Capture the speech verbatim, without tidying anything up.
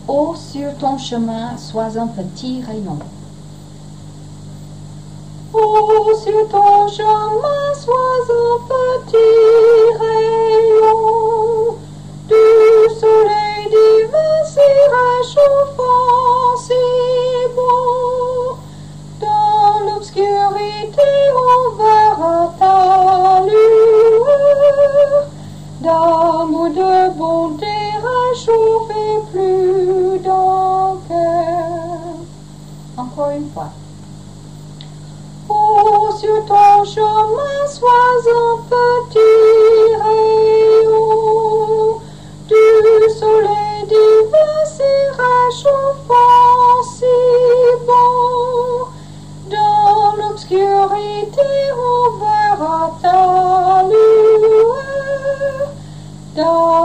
Oh, sur ton chemin, sois un petit rayon. Oh, sur ton chemin, sois un petit rayon du soleil divin si réchauffant, si bon. Dans l'obscurité, on verra ta lueur d'amour, de bonté, réchauffer plus d'un cœur. Encore une fois. Oh, sur ton chemin, sois un petit rayon du soleil divin si réchauffant, si bon. Dans l'obscurité, on verra ta lueur.